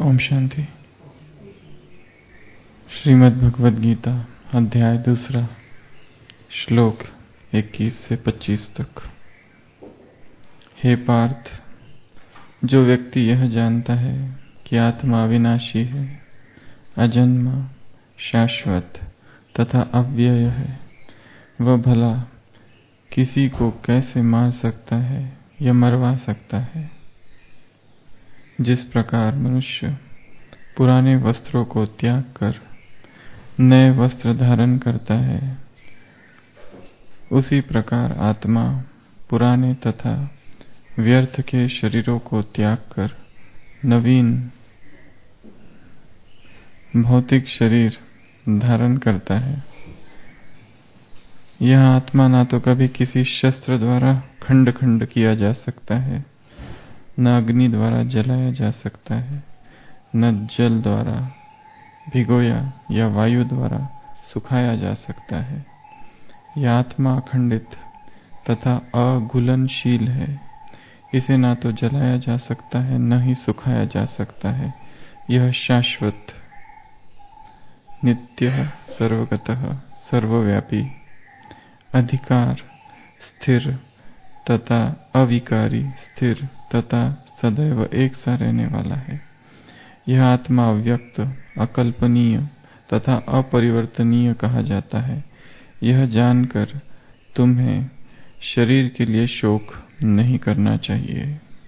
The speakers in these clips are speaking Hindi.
ओम शांति। श्रीमद् भगवद गीता अध्याय 2 श्लोक 21 से 25 तक। हे पार्थ, जो व्यक्ति यह जानता है कि आत्मा अविनाशी है, अजन्मा, शाश्वत तथा अव्यय है, वह भला किसी को कैसे मार सकता है या मरवा सकता है। जिस प्रकार मनुष्य पुराने वस्त्रों को त्याग कर नए वस्त्र धारण करता है, उसी प्रकार आत्मा पुराने तथा व्यर्थ के शरीरों को त्याग कर नवीन भौतिक शरीर धारण करता है। यह आत्मा ना तो कभी किसी शस्त्र द्वारा खंड खंड किया जा सकता है, न अग्नि द्वारा जलाया जा सकता है, न जल द्वारा भिगोया या वायु द्वारा सुखाया जा सकता है। यह आत्मा अखंडित तथा अघुलनशील है। इसे ना तो जलाया जा सकता है, न ही सुखाया जा सकता है। यह शाश्वत, नित्य, सर्वगतः, सर्वव्यापी, अधिकार, स्थिर तथा अविकारी, स्थिर तथा सदैव एक सा रहने वाला है। यह आत्मा अव्यक्त, अकल्पनीय तथा अपरिवर्तनीय कहा जाता है। यह जानकर तुम्हें शरीर के लिए शोक नहीं करना चाहिए।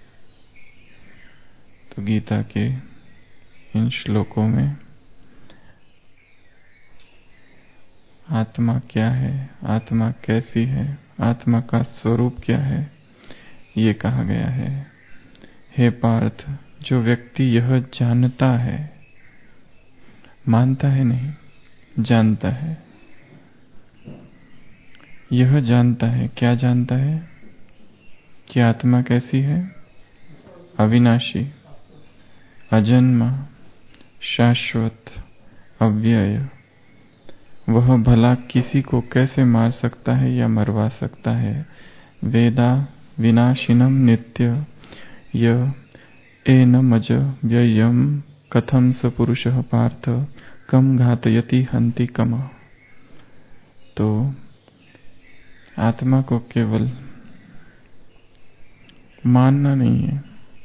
तो गीता के इन श्लोकों में आत्मा क्या है, आत्मा कैसी है, आत्मा का स्वरूप क्या है, ये कहा गया है। हे पार्थ, जो व्यक्ति यह जानता है, मानता है नहीं, जानता है, यह जानता है, क्या जानता है कि आत्मा कैसी है, अविनाशी, अजन्मा, शाश्वत, अव्यय, वह भला किसी को कैसे मार सकता है या मरवा सकता है। वेदा विनाशिनम नित्य य एनमज व्ययम कथम स पुरुषः पार्थ कम घातयति हन्ति कम। तो आत्मा को केवल मानना नहीं है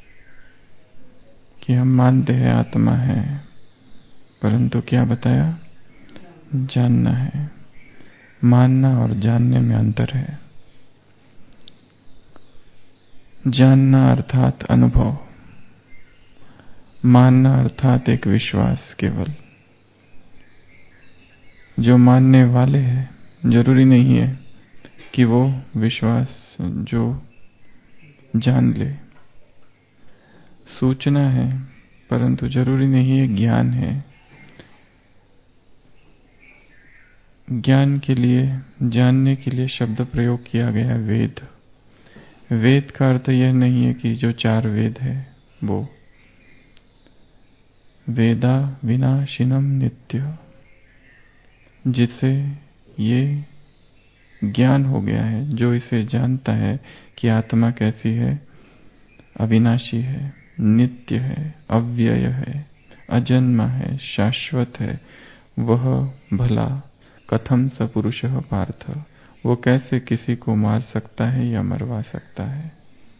कि हम मानते हैं आत्मा है, परंतु क्या बताया, जानना है। मानना और जानने में अंतर है। जानना अर्थात अनुभव, मानना अर्थात एक विश्वास। केवल जो मानने वाले हैं, जरूरी नहीं है कि वो विश्वास जो जान ले। सूचना है, परंतु जरूरी नहीं है ज्ञान है। ज्ञान के लिए, जानने के लिए शब्द प्रयोग किया गया वेद। वेद का अर्थ यह नहीं है कि जो 4 वेद है वो। वेदा विनाशिनम नित्य, जिससे ये ज्ञान हो गया है, जो इसे जानता है कि आत्मा कैसी है, अविनाशी है, नित्य है, अव्यय है, अजन्मा है, शाश्वत है, वह भला कथम स पुरुषः पार्थ, वो कैसे किसी को मार सकता है या मरवा सकता है।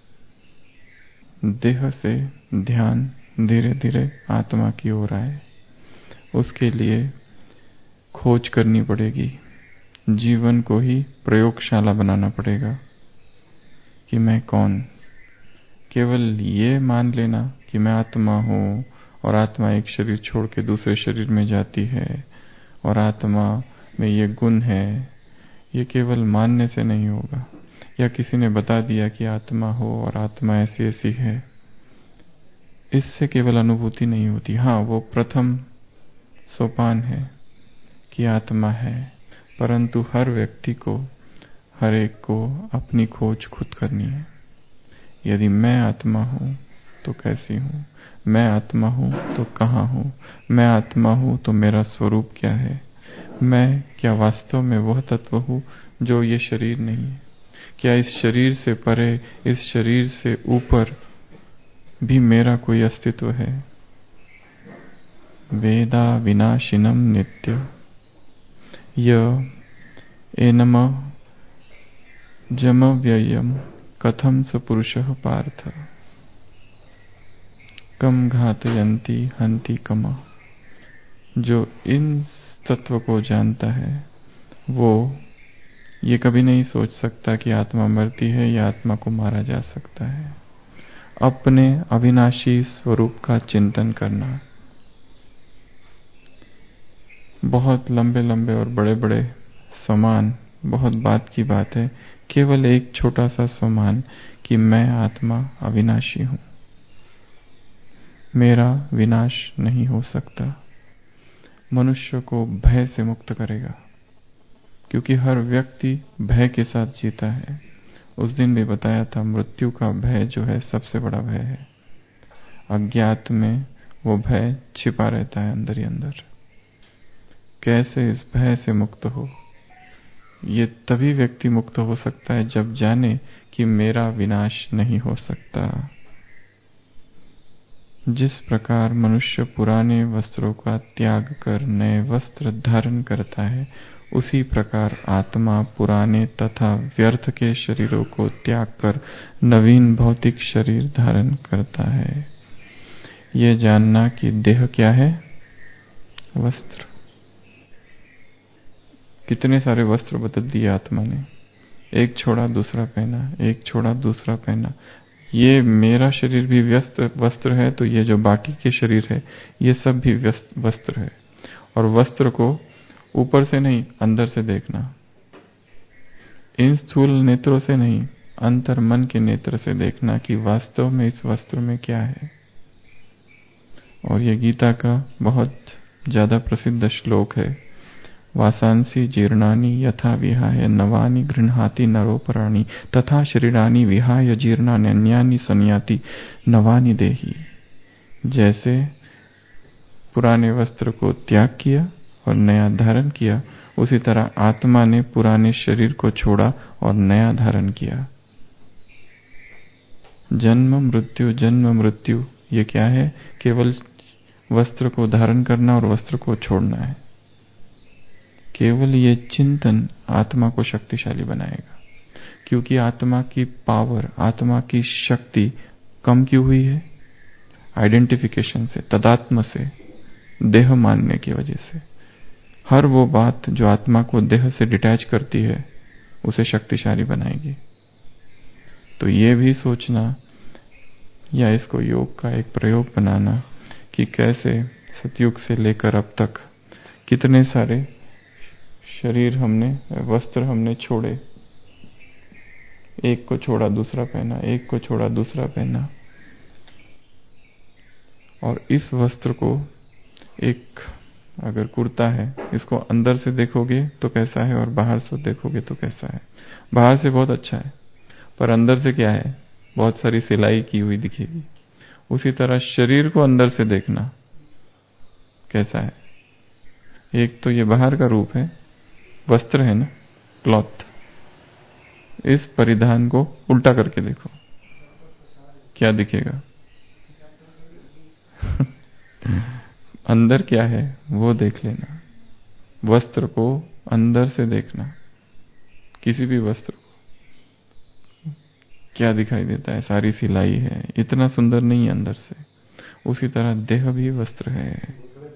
देह से ध्यान धीरे धीरे आत्मा की ओर आए, उसके लिए खोज करनी पड़ेगी। जीवन को ही प्रयोगशाला बनाना पड़ेगा कि मैं कौन। केवल ये मान लेना कि मैं आत्मा हूँ और आत्मा एक शरीर छोड़ के दूसरे शरीर में जाती है और आत्मा में ये गुण है, ये केवल मानने से नहीं होगा। या किसी ने बता दिया कि आत्मा हो और आत्मा ऐसी ऐसी है, इससे केवल अनुभूति नहीं होती। हाँ, वो प्रथम सोपान है कि आत्मा है, परंतु हर व्यक्ति को, हर एक को अपनी खोज खुद करनी है। यदि मैं आत्मा हूँ तो कैसी हूँ, मैं आत्मा हूँ तो कहाँ हूँ, मैं आत्मा हूँ तो मेरा स्वरूप क्या है, मैं क्या वास्तव में वह तत्व हूँ जो ये शरीर नहीं है। क्या इस शरीर से परे, इस शरीर से ऊपर भी मेरा कोई अस्तित्व है। वेदा विनाशिनं नित्य य एनम जमव्ययम् कथम स पुरुषः पार्थ कम घातयन्ति हन्ति कम। जो इन तत्व को जानता है वो ये कभी नहीं सोच सकता कि आत्मा मरती है या आत्मा को मारा जा सकता है। अपने अविनाशी स्वरूप का चिंतन करना। बहुत लंबे लंबे और बड़े बड़े स्वमान बहुत बात की बात है। केवल एक छोटा सा स्वमान कि मैं आत्मा अविनाशी हूं, मेरा विनाश नहीं हो सकता, मनुष्य को भय से मुक्त करेगा। क्योंकि हर व्यक्ति भय के साथ जीता है। उस दिन भी बताया था, मृत्यु का भय जो है सबसे बड़ा भय है। अज्ञात में वो भय छिपा रहता है अंदर ही अंदर। कैसे इस भय से मुक्त हो? ये तभी व्यक्ति मुक्त हो सकता है जब जाने कि मेरा विनाश नहीं हो सकता। जिस प्रकार मनुष्य पुराने वस्त्रों का त्याग कर नए वस्त्र धारण करता है, उसी प्रकार आत्मा पुराने तथा व्यर्थ के शरीरों को त्याग कर नवीन भौतिक शरीर धारण करता है। ये जानना कि देह क्या है? वस्त्र। कितने सारे वस्त्र बदल दिए आत्मा ने, एक छोड़ा दूसरा पहना, एक छोड़ा दूसरा पहना। ये मेरा शरीर भी व्यस्त वस्त्र है, तो ये जो बाकी के शरीर है ये सब भी व्यस्त वस्त्र है। और वस्त्र को ऊपर से नहीं अंदर से देखना, इन स्थूल नेत्रों से नहीं, अंतर मन के नेत्र से देखना कि वास्तव में इस वस्त्र में क्या है। और ये गीता का बहुत ज्यादा प्रसिद्ध श्लोक है, वासांसी जीर्णानि यथा विहाय नवानि गृह्णाति नरोपराणि तथा शरीरानि विहाय जीर्णानि अन्यानि संयाति नवानि देहि। जैसे पुराने वस्त्र को त्याग किया और नया धारण किया, उसी तरह आत्मा ने पुराने शरीर को छोड़ा और नया धारण किया। जन्म मृत्यु ये क्या है? केवल वस्त्र को धारण करना और वस्त्र को छोड़ना है। केवल ये चिंतन आत्मा को शक्तिशाली बनाएगा। क्योंकि आत्मा की पावर, आत्मा की शक्ति कम क्यों हुई है? आइडेंटिफिकेशन से, तदात्म से, देह मानने की वजह से। हर वो बात जो आत्मा को देह से डिटैच करती है उसे शक्तिशाली बनाएगी। तो ये भी सोचना या इसको योग का एक प्रयोग बनाना कि कैसे सतयुग से लेकर अब तक कितने सारे शरीर हमने, वस्त्र हमने छोड़े, एक को छोड़ा दूसरा पहना, एक को छोड़ा दूसरा पहना। और इस वस्त्र को, एक अगर कुर्ता है, इसको अंदर से देखोगे तो कैसा है और बाहर से देखोगे तो कैसा है। बाहर से बहुत अच्छा है पर अंदर से क्या है? बहुत सारी सिलाई की हुई दिखेगी। उसी तरह शरीर को अंदर से देखना कैसा है। एक तो ये बाहर का रूप है, वस्त्र है ना, क्लॉथ। इस परिधान को उल्टा करके देखो, क्या दिखेगा? अंदर क्या है वो देख लेना। वस्त्र को अंदर से देखना, किसी भी वस्त्र को क्या दिखाई देता है? सारी सिलाई है, इतना सुंदर नहीं है अंदर से। उसी तरह देह भी वस्त्र है।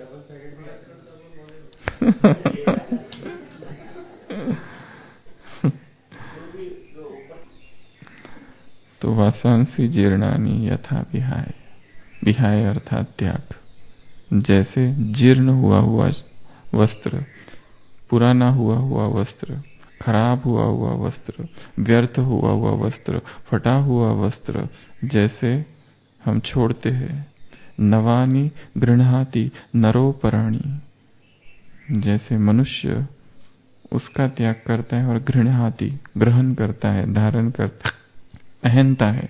तो वासांसी जीर्णानि यथा विहाय, विहाय अर्थात त्याग। जैसे जीर्ण हुआ हुआ वस्त्र, पुराना हुआ हुआ वस्त्र, खराब हुआ हुआ वस्त्र, व्यर्थ हुआ हुआ वस्त्र, फटा हुआ वस्त्र जैसे हम छोड़ते हैं, नवानि गृह्णाति नरोपराणि, जैसे मनुष्य उसका त्याग करता है और गृह्णाति ग्रहण करता है, धारण करता है, पहनता है।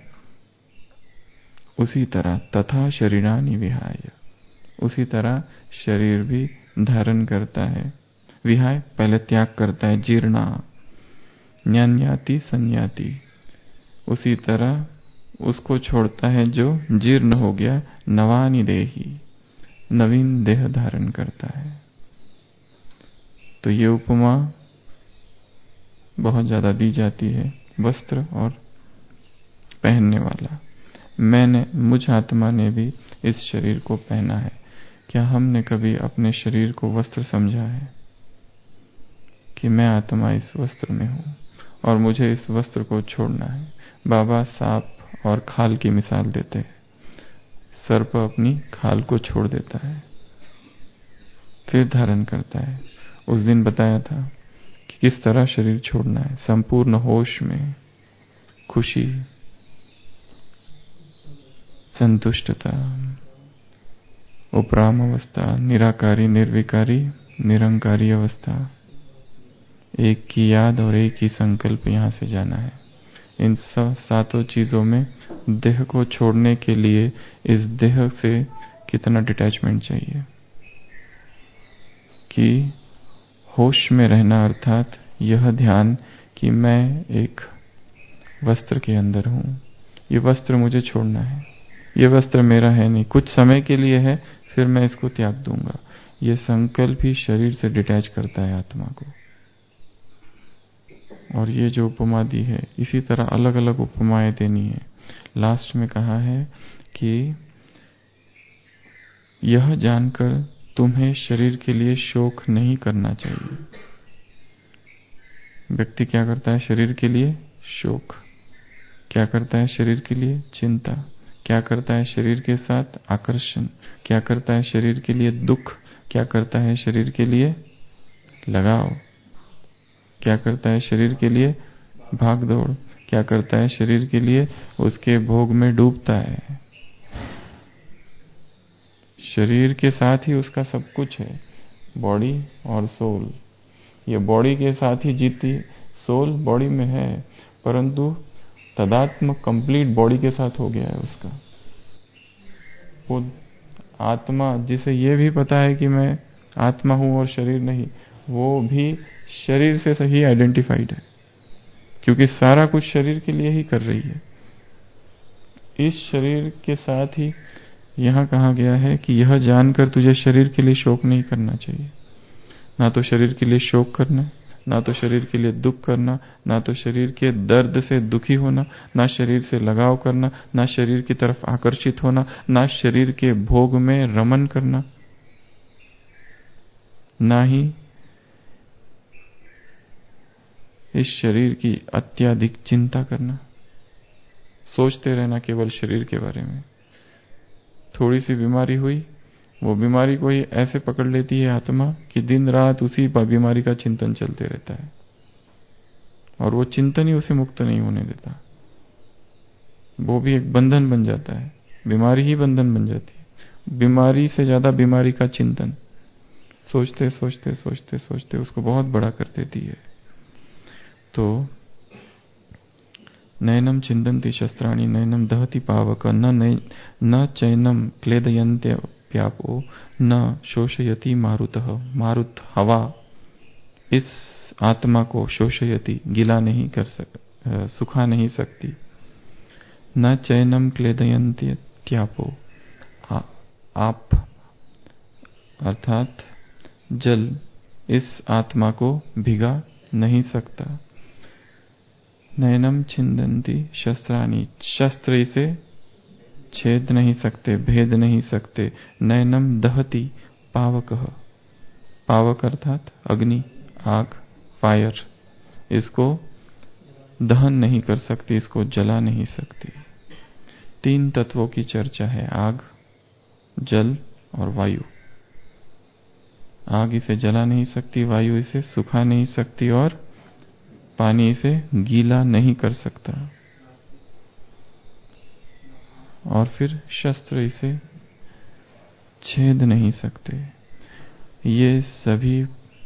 उसी तरह तथा शरीरानि विहाय, उसी तरह शरीर भी धारण करता है। विहाय पहले त्याग करता है, जीर्णा न्यान्याति संयाति, उसी तरह उसको छोड़ता है जो जीर्ण हो गया। नवानि देहि, नवीन देह धारण करता है। तो ये उपमा बहुत ज्यादा दी जाती है, वस्त्र और पहनने वाला। मुझ आत्मा ने भी इस शरीर को पहना है। क्या हमने कभी अपने शरीर को वस्त्र समझा है कि मैं आत्मा इस वस्त्र में हूं और मुझे इस वस्त्र को छोड़ना है? बाबा सांप और खाल की मिसाल देते हैं। सर्प अपनी खाल को छोड़ देता है, फिर धारण करता है। उस दिन बताया था कि किस तरह शरीर छोड़ना है। संपूर्ण होश में खुशी, संतुष्टता, उपराम अवस्था, निराकारी, निर्विकारी, निरंकारी अवस्था, एक की याद और एक ही संकल्प यहां से जाना है। इन सातों चीजों में देह को छोड़ने के लिए इस देह से कितना डिटैचमेंट चाहिए कि होश में रहना, अर्थात यह ध्यान कि मैं एक वस्त्र के अंदर हूं, ये वस्त्र मुझे छोड़ना है, ये वस्त्र मेरा है नहीं, कुछ समय के लिए है, फिर मैं इसको त्याग दूंगा। ये संकल्प ही शरीर से डिटैच करता है आत्मा को। और ये जो उपमा दी है, इसी तरह अलग अलग उपमाएं देनी है। लास्ट में कहा है कि यह जानकर तुम्हें शरीर के लिए शोक नहीं करना चाहिए। व्यक्ति क्या करता है शरीर के लिए? शोक। क्या करता है शरीर के लिए? चिंता। क्या करता है शरीर के साथ? आकर्षण। क्या करता है शरीर के लिए? दुख। क्या करता है शरीर के लिए? लगाव। क्या करता है शरीर के लिए? भाग दौड़। क्या करता है शरीर के लिए? उसके भोग में डूबता है। शरीर के साथ ही उसका सब कुछ है, बॉडी और सोल। ये बॉडी के साथ ही जीती, सोल बॉडी में है, परंतु तदात्म कंप्लीट बॉडी के साथ हो गया है उसका। वो आत्मा जिसे ये भी पता है कि मैं आत्मा हूं और शरीर नहीं, वो भी शरीर से सही आइडेंटिफाइड है, क्योंकि सारा कुछ शरीर के लिए ही कर रही है। इस शरीर के साथ ही यहां कहा गया है कि यह जानकर तुझे शरीर के लिए शोक नहीं करना चाहिए। ना तो शरीर के लिए शोक करना, ना तो शरीर के लिए दुख करना, ना तो शरीर के दर्द से दुखी होना, ना शरीर से लगाव करना, ना शरीर की तरफ आकर्षित होना, ना शरीर के भोग में रमन करना, ना ही इस शरीर की अत्यधिक चिंता करना, सोचते रहना केवल शरीर के बारे में। थोड़ी सी बीमारी हुई, वो बीमारी को ही ऐसे पकड़ लेती है आत्मा कि दिन रात उसी बीमारी का चिंतन चलते रहता है, और वो चिंतन ही उसे मुक्त नहीं होने देता। वो भी एक बंधन बन जाता है, बीमारी ही बंधन बन जाती है। बीमारी से ज्यादा बीमारी का चिंतन, सोचते सोचते सोचते सोचते उसको बहुत बड़ा कर देती है। तो नयनम चिंतन्ति शस्त्राणि नयनम दहति पावक न चैनम क्लेदयन्त्य व्यापो न शोषयति मारुतः। मारुत हवा इस आत्मा को शोषयति, गिला नहीं कर सुखा नहीं सकती। न चैनम क्लेदयन्त्य त्यापो, आप अर्थात जल इस आत्मा को भिगा नहीं सकता। नयनम छिन्दन्ति शस्त्राणि, शस्त्र इसे छेद नहीं सकते, भेद नहीं सकते। नयनम दहति पावकः, पावक अर्थात अग्नि, आग, फायर, इसको दहन नहीं कर सकती, इसको जला नहीं सकती। तीन तत्वों की चर्चा है, आग, जल और वायु। आग इसे जला नहीं सकती, वायु इसे सुखा नहीं सकती, और पानी इसे गीला नहीं कर सकता, और फिर शस्त्र इसे छेद नहीं सकते। ये सभी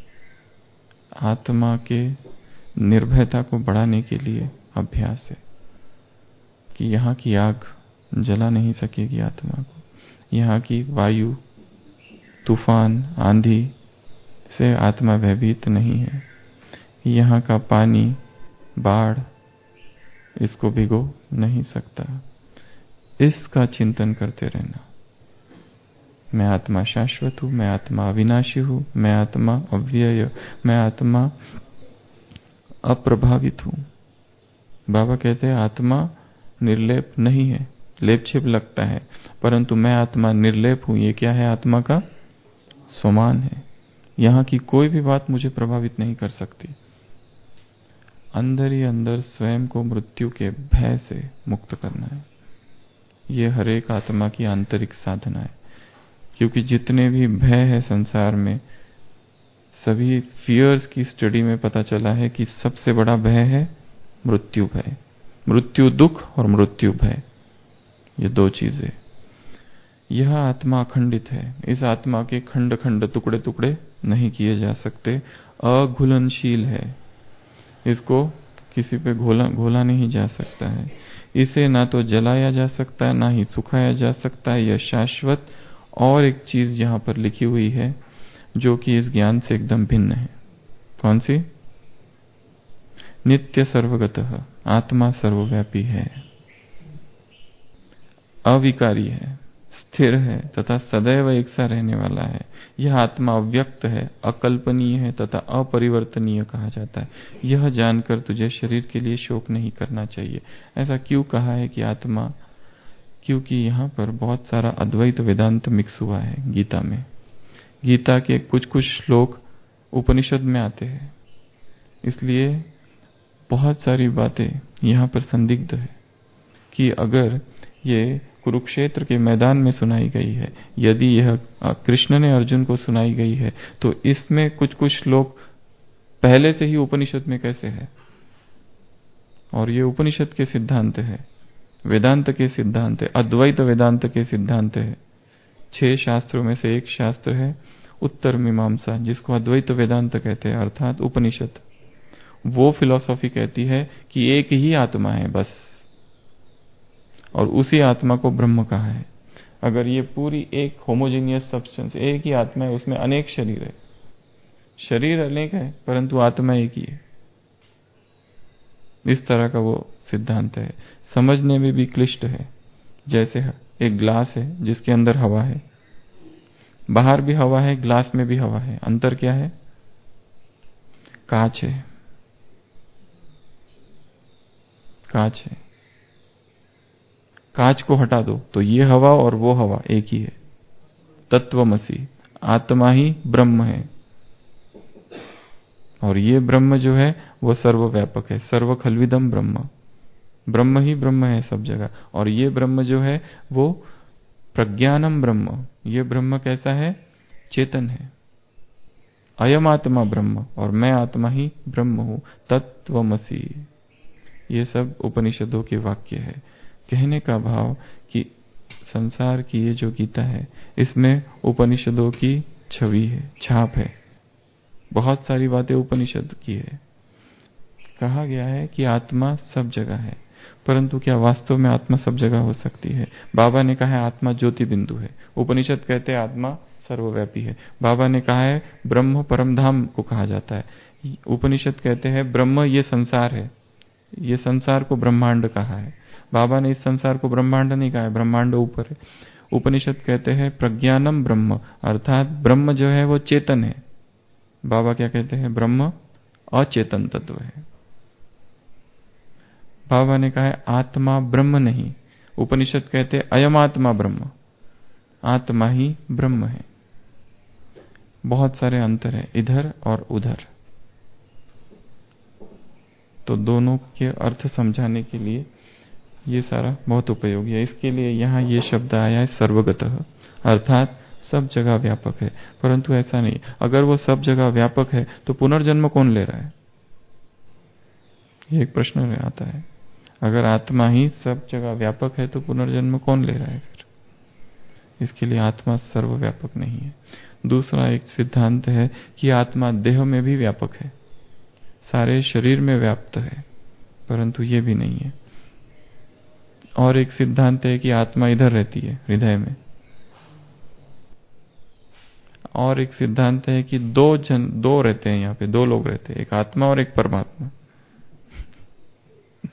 आत्मा के निर्भयता को बढ़ाने के लिए अभ्यास है कि यहाँ की आग जला नहीं सकेगी आत्मा को, यहाँ की वायु, तूफान, आंधी से आत्मा भयभीत नहीं है, यहाँ का पानी, बाढ़ इसको भिगो नहीं सकता। इसका चिंतन करते रहना। मैं आत्मा शाश्वत हूं, मैं आत्मा अविनाशी हूं, मैं आत्मा अव्यय, मैं आत्मा अप्रभावित हूं। बाबा कहते हैं आत्मा निर्लेप नहीं है, लेपछेप लगता है, परंतु मैं आत्मा निर्लेप हूं। ये क्या है? आत्मा का स्वमान है। यहां की कोई भी बात मुझे प्रभावित नहीं कर सकती। अंदर ही अंदर स्वयं को मृत्यु के भय से मुक्त करना है। ये हर एक आत्मा की आंतरिक साधना है, क्योंकि जितने भी भय है संसार में, सभी फियर्स की स्टडी में पता चला है कि सबसे बड़ा भय है मृत्यु भय। मृत्यु दुख और मृत्यु भय, ये दो चीजें। यह आत्मा अखंडित है। इस आत्मा के खंड खंड टुकड़े टुकड़े नहीं किए जा सकते, अघुलनशील है। इसको किसी पे घोला नहीं जा सकता है। इसे ना तो जलाया जा सकता है, ना ही सुखाया जा सकता है। यह शाश्वत। और एक चीज यहां पर लिखी हुई है जो कि इस ज्ञान से एकदम भिन्न है। कौन सी? नित्य सर्वगतः, आत्मा सर्वव्यापी है, अविकारी है, स्थिर है तथा सदैव एक सा रहने वाला है। यह आत्मा अव्यक्त है, अकल्पनीय है तथा अपरिवर्तनीय कहा जाता है। यह जानकर तुझे शरीर के लिए शोक नहीं करना चाहिए। ऐसा क्यों कहा है कि आत्मा? क्योंकि यहाँ पर बहुत सारा अद्वैत वेदांत मिक्स हुआ है गीता में। गीता के कुछ कुछ श्लोक उपनिषद में आते हैं, इसलिए बहुत सारी बातें यहाँ पर संदिग्ध है कि अगर ये कुरुक्षेत्र के मैदान में सुनाई गई है, यदि यह कृष्ण ने अर्जुन को सुनाई गई है, तो इसमें कुछ कुछ श्लोक पहले से ही उपनिषद में कैसे है? और ये उपनिषद के सिद्धांत है, वेदांत के सिद्धांत है, अद्वैत वेदांत के सिद्धांत है। 6 शास्त्रों में से एक शास्त्र है उत्तर मीमांसा, जिसको अद्वैत वेदांत कहते हैं, अर्थात उपनिषद। वो फिलॉसफी कहती है कि एक ही आत्मा है बस, और उसी आत्मा को ब्रह्म कहा है। अगर ये पूरी एक होमोजेनियस सब्सटेंस, एक ही आत्मा है, उसमें अनेक शरीर है, शरीर अनेक है परंतु आत्मा एक ही है, इस तरह का वो सिद्धांत है। समझने में भी क्लिष्ट है। जैसे एक ग्लास है जिसके अंदर हवा है, बाहर भी हवा है, ग्लास में भी हवा है, अंतर क्या है? कांच है, कांच है। कांच को हटा दो तो ये हवा और वो हवा एक ही है। तत्वमसि, आत्मा ही ब्रह्म है, और ये ब्रह्म जो है वो सर्वव्यापक है। सर्व खलविदम ब्रह्म, ब्रह्म ही ब्रह्म है सब जगह। और ये ब्रह्म जो है वो प्रज्ञानम ब्रह्म, ये ब्रह्म कैसा है? चेतन है। अयम आत्मा ब्रह्म, और मैं आत्मा ही ब्रह्म हूं। तत्वमसि, ये सब उपनिषदों के वाक्य है। कहने का भाव कि संसार की ये जो गीता है, इसमें उपनिषदों की छवि है, छाप है। बहुत सारी बातें उपनिषद की है। कहा गया है कि आत्मा सब जगह है, परंतु क्या वास्तव में आत्मा सब जगह हो सकती है? बाबा ने कहा है आत्मा ज्योति बिंदु है, उपनिषद कहते हैं आत्मा सर्वव्यापी है। बाबा ने कहा है ब्रह्म परमधाम को कहा जाता है, उपनिषद कहते हैं ब्रह्म ये संसार है, ये संसार को ब्रह्मांड कहा है। बाबा ने इस संसार को ब्रह्मांड नहीं कहा है, ब्रह्मांड ऊपर है। उपनिषद कहते हैं प्रज्ञानम ब्रह्म, अर्थात ब्रह्म जो है वो चेतन है। बाबा क्या कहते हैं? ब्रह्म अचेतन तत्व है। बाबा ने कहा है आत्मा ब्रह्म नहीं, उपनिषद कहते हैं अयम आत्मा ब्रह्म, आत्मा ही ब्रह्म है। बहुत सारे अंतर है इधर और उधर, तो दोनों के अर्थ समझाने के लिए ये सारा बहुत उपयोगी है। इसके लिए यहाँ ये शब्द आया है सर्वगतः, अर्थात सब जगह व्यापक है। परंतु ऐसा नहीं, अगर वो सब जगह व्यापक है तो पुनर्जन्म कौन ले रहा है? ये एक प्रश्न आता है। अगर आत्मा ही सब जगह व्यापक है तो पुनर्जन्म कौन ले रहा है फिर? इसके लिए आत्मा सर्वव्यापक नहीं है। दूसरा एक सिद्धांत है कि आत्मा देह में भी व्यापक है, सारे शरीर में व्याप्त है, परंतु ये भी नहीं है। और एक सिद्धांत है कि आत्मा इधर रहती है हृदय में। और एक सिद्धांत है कि दो रहते हैं, यहाँ पे 2 लोग रहते हैं, एक आत्मा और एक परमात्मा।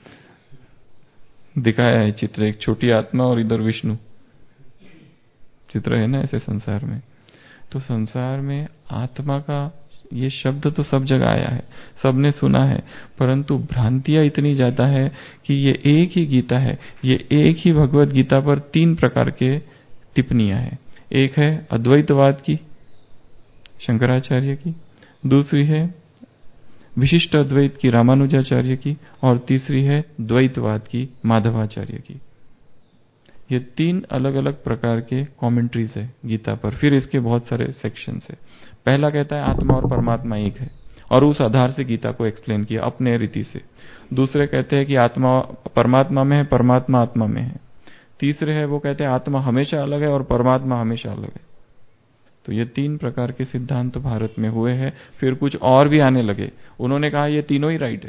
दिखाया है चित्र, एक छोटी आत्मा और इधर विष्णु, चित्र है ना ऐसे संसार में। तो संसार में आत्मा का ये शब्द तो सब जगह आया है, सबने सुना है, परंतु भ्रांतियां इतनी ज्यादा है कि ये एक ही गीता है, ये एक ही भगवत गीता पर 3 प्रकार के टिप्पणियां हैं। एक है अद्वैतवाद की, शंकराचार्य की, दूसरी है विशिष्ट अद्वैत की, रामानुजाचार्य की, और तीसरी है द्वैतवाद की, माधवाचार्य की। ये 3 अलग अलग प्रकार के कमेंट्रीज है गीता पर। फिर इसके बहुत सारे सेक्शंस है। पहला कहता है आत्मा और परमात्मा एक है, और उस आधार से गीता को एक्सप्लेन किया अपने रीति से। दूसरे कहते हैं कि आत्मा परमात्मा में है, परमात्मा आत्मा में है। तीसरे है वो कहते हैं आत्मा हमेशा अलग है और परमात्मा हमेशा अलग है। तो ये 3 प्रकार के सिद्धांत तो भारत में हुए हैं। फिर कुछ और भी आने लगे, उन्होंने कहा ये तीनों ही राइट है,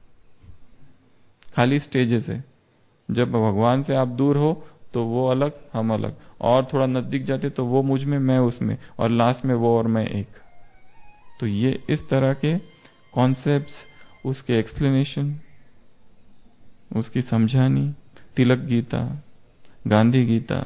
खाली स्टेजेस है। जब भगवान से आप दूर हो तो वो अलग, हम अलग, और थोड़ा नजदीक जाते तो वो मुझ में, मैं उसमें, और लास्ट में वो और मैं एक। तो ये इस तरह के कॉन्सेप्ट्स, उसके एक्सप्लेनेशन, उसकी समझानी, तिलक गीता, गांधी गीता,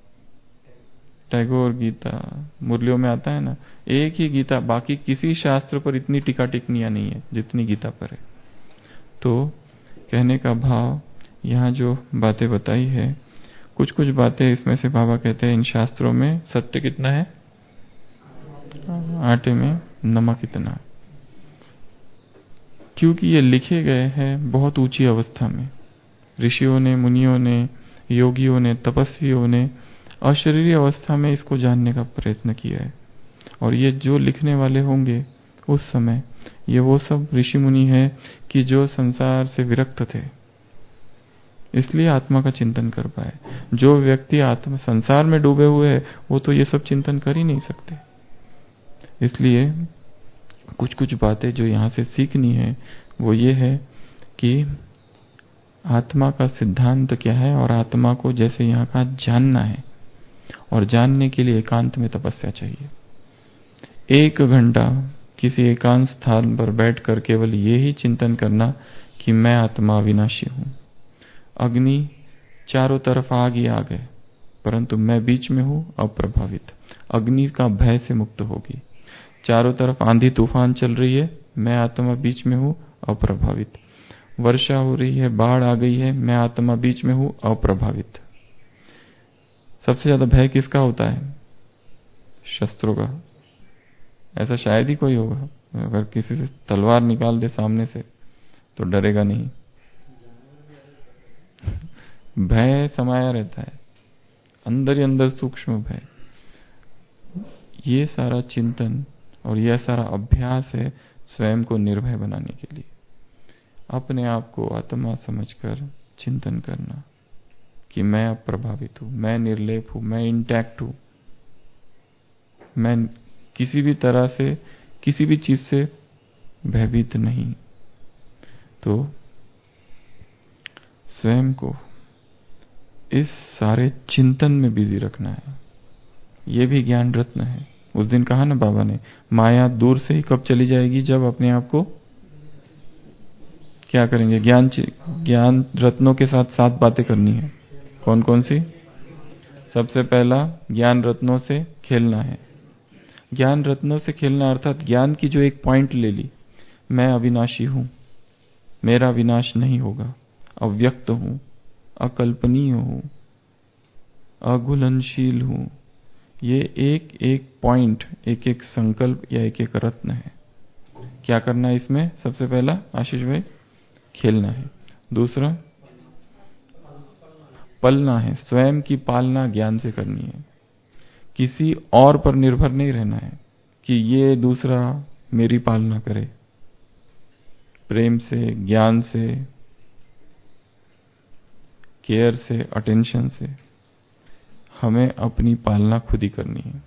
टैगोर गीता, मुरलियों में आता है ना, एक ही गीता, बाकी किसी शास्त्र पर इतनी टीका टिप्पणियां नहीं है जितनी गीता पर है। तो कहने का भाव, यहाँ जो बातें बताई है, कुछ कुछ बातें इसमें से बाबा कहते हैं इन शास्त्रों में सत्य कितना है, आटे में नमक इतना, क्योंकि ये लिखे गए हैं बहुत ऊंची अवस्था में। ऋषियों ने, मुनियों ने, योगियों ने, तपस्वियों ने अशरीरी अवस्था में इसको जानने का प्रयत्न किया है। और ये जो लिखने वाले होंगे उस समय, ये वो सब ऋषि मुनि हैं कि जो संसार से विरक्त थे, इसलिए आत्मा का चिंतन कर पाए। जो व्यक्ति आत्मा संसार में डूबे हुए हैं वो तो ये सब चिंतन कर ही नहीं सकते। इसलिए कुछ कुछ बातें जो यहाँ से सीखनी है वो ये है कि आत्मा का सिद्धांत क्या है, और आत्मा को जैसे यहाँ का जानना है, और जानने के लिए एकांत में तपस्या चाहिए। 1 घंटा किसी एकांत स्थान पर बैठकर केवल ये ही चिंतन करना कि मैं आत्मा अविनाशी हूं। अग्नि चारों तरफ आग ही आग है, परंतु मैं बीच में हूं अप्रभावित। अग्नि का भय से मुक्त होगी। चारों तरफ आंधी तूफान चल रही है, मैं आत्मा बीच में हूं अप्रभावित। वर्षा हो रही है, बाढ़ आ गई है, मैं आत्मा बीच में हूं अप्रभावित। सबसे ज्यादा भय किसका होता है? शस्त्रों का। ऐसा शायद ही कोई होगा, अगर किसी से तलवार निकाल दे सामने से तो डरेगा नहीं। भय समाया रहता है, अंदर ही अंदर सूक्ष्म भय। ये सारा चिंतन और यह सारा अभ्यास है स्वयं को निर्भय बनाने के लिए। अपने आप को आत्मा समझकर चिंतन करना कि मैं अप्रभावित हूं, मैं निर्लेप हूं, मैं इंटैक्ट हूं, मैं किसी भी तरह से, किसी भी चीज से भयभीत नहीं। तो स्वयं को इस सारे चिंतन में बिजी रखना है। ये भी ज्ञान रत्न है। उस दिन कहा ना बाबा ने, माया दूर से ही कब चली जाएगी, जब अपने आप को क्या करेंगे, ज्ञान रत्नों के साथ 7 बातें करनी है। कौन कौन सी? सबसे पहला, ज्ञान रत्नों से खेलना है। ज्ञान रत्नों से खेलना अर्थात ज्ञान की जो एक पॉइंट ले ली, मैं अविनाशी हूं, मेरा विनाश नहीं होगा, अव्यक्त हूं, अकल्पनीय हूं, अघुलनशील हूं। ये एक एक पॉइंट, एक एक संकल्प या एक एक रत्न है। क्या करना है इसमें? सबसे पहला आशीष भाई, खेलना है। दूसरा, पलना है, स्वयं की पालना ज्ञान से करनी है। किसी और पर निर्भर नहीं रहना है कि ये दूसरा मेरी पालना करे। प्रेम से, ज्ञान से, केयर से, अटेंशन से हमें अपनी पालना खुद ही करनी है।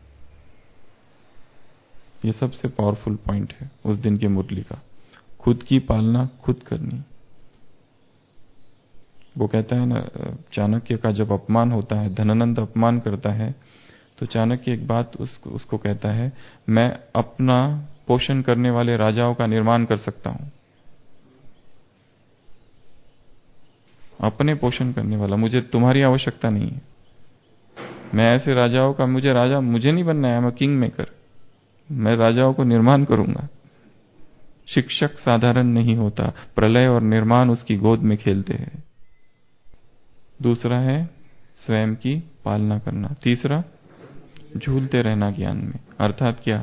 ये सबसे पावरफुल पॉइंट है उस दिन की मुरली का, खुद की पालना खुद करनी। वो कहता है ना, चाणक्य का जब अपमान होता है, धनानंद अपमान करता है, तो चाणक्य एक बात उसको कहता है, मैं अपना पोषण करने वाले राजाओं का निर्माण कर सकता हूं। अपने पोषण करने वाला, मुझे तुम्हारी आवश्यकता नहीं है। मैं ऐसे राजाओं का, मुझे नहीं बनना है, मैं किंग मेकर, मैं राजाओं को निर्माण करूंगा। शिक्षक साधारण नहीं होता, प्रलय और निर्माण उसकी गोद में खेलते हैं। दूसरा है स्वयं की पालना करना। तीसरा झूलते रहना ज्ञान में, अर्थात क्या?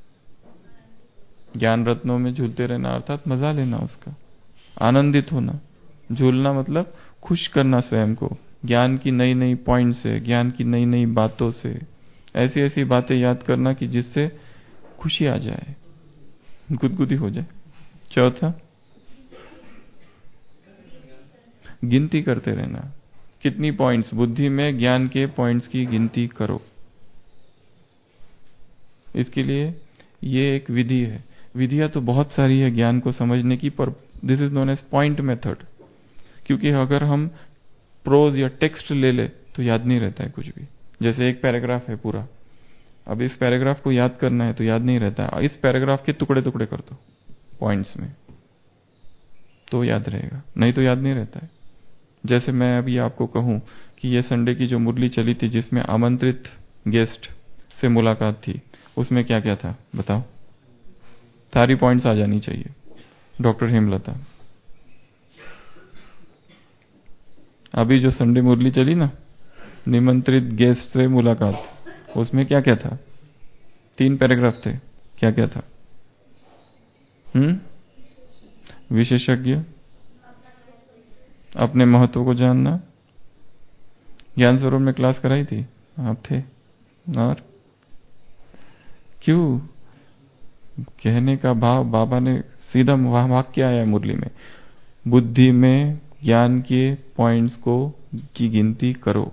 ज्ञान रत्नों में झूलते रहना अर्थात मजा लेना उसका, आनंदित होना। झूलना मतलब खुश करना स्वयं को, ज्ञान की नई नई पॉइंट से, ज्ञान की नई नई बातों से, ऐसी ऐसी बातें याद करना कि जिससे खुशी आ जाए, गुदगुदी हो जाए। चौथा गिनती करते रहना। कितनी पॉइंट्स? बुद्धि में ज्ञान के पॉइंट्स की गिनती करो। इसके लिए ये एक विधि है। विधियां तो बहुत सारी है ज्ञान को समझने की, पर this is known as point method. क्योंकि अगर हम प्रोज या टेक्स्ट ले ले तो याद नहीं रहता है कुछ भी। जैसे एक पैराग्राफ है पूरा, अब इस पैराग्राफ को याद करना है तो याद नहीं रहता है, इस पैराग्राफ के टुकड़े टुकड़े कर दो पॉइंट्स में, तो याद रहेगा, नहीं तो याद नहीं रहता है। जैसे मैं अभी आपको कहूं कि ये संडे की जो मुरली चली थी जिसमें आमंत्रित गेस्ट से मुलाकात थी, उसमें क्या क्या था बताओ? सारी पॉइंट्स आ जानी चाहिए। डॉक्टर हेमलता, अभी जो संडे मुरली चली ना, निमंत्रित गेस्ट से मुलाकात, उसमें क्या क्या था? 3 पैराग्राफ थे, क्या क्या था? विशेषज्ञ, अपने महत्व को जानना, ज्ञान स्वरूप में क्लास कराई थी, आप थे। और क्यों कहने का भाव, बाबा ने सीधा वाक्य आया मुरली में, बुद्धि में ज्ञान के पॉइंट्स को की गिनती करो।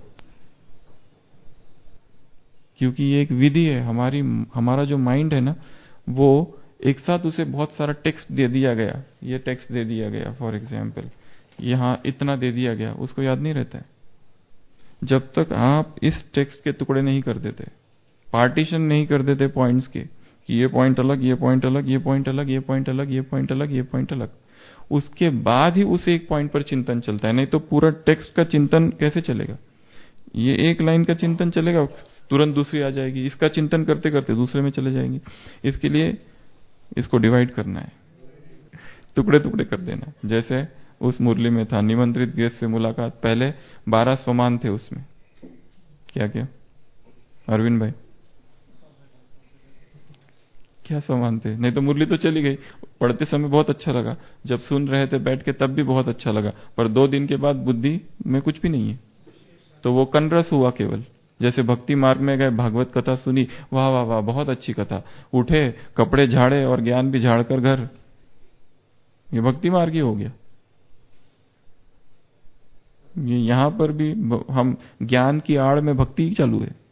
क्योंकि ये एक विधि है। हमारा जो माइंड है ना, वो एक साथ उसे बहुत सारा टेक्स्ट दे दिया गया, ये टेक्स्ट दे दिया गया, फॉर एग्जाम्पल यहां इतना दे दिया गया, उसको याद नहीं रहता है जब तक आप इस टेक्स्ट के टुकड़े नहीं कर देते, पार्टीशन नहीं कर देते पॉइंट्स के, कि ये पॉइंट अलग, ये पॉइंट अलग, ये पॉइंट अलग, ये पॉइंट अलग, ये पॉइंट अलग, ये पॉइंट अलग। उसके बाद ही उस एक पॉइंट पर चिंतन चलता है, नहीं तो पूरा टेक्स्ट का चिंतन कैसे चलेगा? ये एक लाइन का चिंतन चलेगा, तुरंत दूसरी आ जाएगी, इसका चिंतन करते करते दूसरे में चले जाएंगे। इसके लिए इसको डिवाइड करना है, टुकड़े टुकड़े कर देना। जैसे उस मुरली में था निमंत्रित गेस्ट से मुलाकात, पहले 12 स्वमान थे उसमें, क्या क्या अरविंद भाई, क्या स्वमान थे? नहीं तो मुरली तो चली गई, पढ़ते समय बहुत अच्छा लगा, जब सुन रहे थे बैठ के तब भी बहुत अच्छा लगा, पर 2 दिन के बाद बुद्धि में कुछ भी नहीं है, तो वो कनरस हुआ केवल। जैसे भक्ति मार्ग में गए, भागवत कथा सुनी, वाह वाह वाह बहुत अच्छी कथा, उठे, कपड़े झाड़े और ज्ञान भी झाड़कर घर, ये भक्ति मार्ग ही हो गया। ये यहां पर भी हम ज्ञान की आड़ में भक्ति ही चालू है।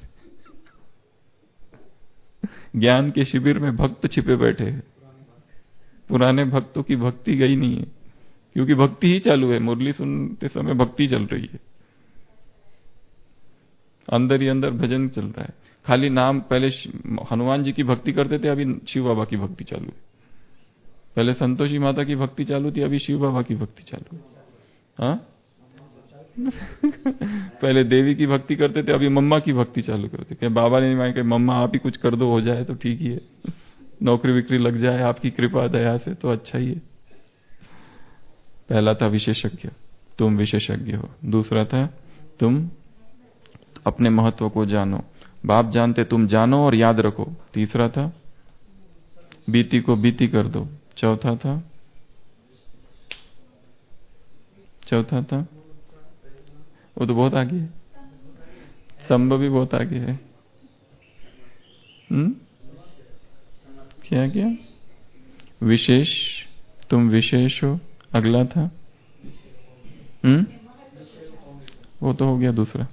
ज्ञान के शिविर में भक्त छिपे बैठे हैं, पुराने भक्तों की भक्ति गई नहीं है, क्योंकि भक्ति ही चालू है, मुरली सुनते समय भक्ति चल रही है, अंदर ही अंदर भजन चल रहा है। खाली नाम, पहले हनुमान जी की भक्ति करते थे, अभी शिव बाबा की भक्ति चालू है। पहले संतोषी माता की भक्ति चालू थी, अभी शिव बाबा की भक्ति चालू है। हाँ पहले देवी की भक्ति करते थे, अभी मम्मा की भक्ति चालू करते। क्या बाबा ने मांगे कि मम्मा आप ही कुछ कर दो, हो जाए तो ठीक ही है, नौकरी विक्री लग जाए आपकी कृपा दया से तो अच्छा ही है। पहला था विशेषज्ञ, तुम विशेषज्ञ हो। दूसरा था तुम अपने महत्व को जानो, बाप जानते तुम जानो और याद रखो। तीसरा था बीती को बीती कर दो। चौथा था वो तो बहुत आगे है, संभव भी बहुत आगे है। क्या क्या विशेष, तुम विशेष हो। अगला था वो तो हो गया दूसरा।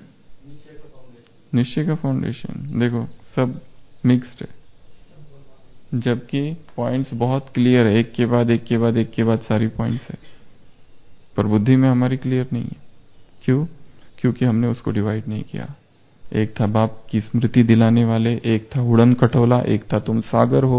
निश्चय का फाउंडेशन। देखो सब मिक्स्ड है, जबकि पॉइंट्स बहुत क्लियर है, एक के बाद एक के बाद एक के बाद सारी पॉइंट्स है, पर बुद्धि में हमारी क्लियर नहीं है। क्यों? क्योंकि हमने उसको डिवाइड नहीं किया। एक था बाप की स्मृति दिलाने वाले, एक था उड़न खटोला, एक था तुम सागर हो,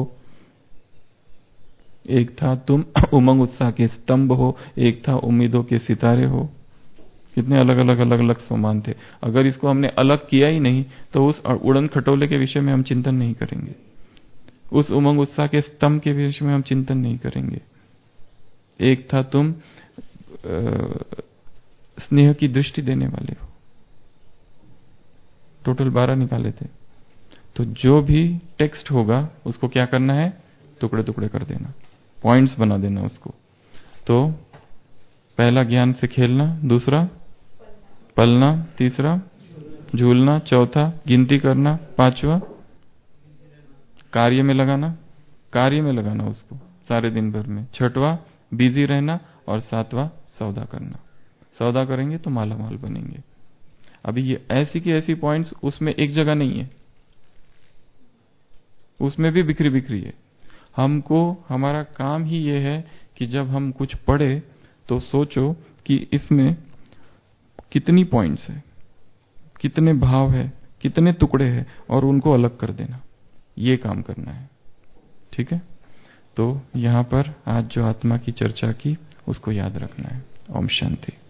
एक था तुम उमंग उत्साह के स्तंभ हो, एक था उम्मीदों के सितारे हो। कितने अलग अलग अलग अलग सोमान थे। अगर इसको हमने अलग किया ही नहीं तो उस उड़न खटोले के विषय में हम चिंतन नहीं करेंगे, उस उमंग उत्साह के स्तंभ के विषय में हम चिंतन नहीं करेंगे। एक था तुम स्नेह की दृष्टि देने वाले हो, टोटल 12 निकाले थे। तो जो भी टेक्स्ट होगा उसको क्या करना है, टुकड़े टुकड़े कर देना, पॉइंट्स बना देना उसको। तो पहला ज्ञान से खेलना, दूसरा पलना, तीसरा झूलना, चौथा गिनती करना, पांचवा कार्य में लगाना उसको सारे दिन भर में, छठवां बिजी रहना और सातवां सौदा करना। सौदा करेंगे तो माला माल बनेंगे। अभी ये ऐसी की ऐसी पॉइंट्स उसमें एक जगह नहीं है, उसमें भी बिखरी बिखरी है। हमको हमारा काम ही ये है कि जब हम कुछ पढ़े तो सोचो कि इसमें कितनी पॉइंट्स है, कितने भाव है, कितने टुकड़े हैं, और उनको अलग कर देना, ये काम करना है। ठीक है, तो यहां पर आज जो आत्मा की चर्चा की उसको याद रखना है। ओम शांति।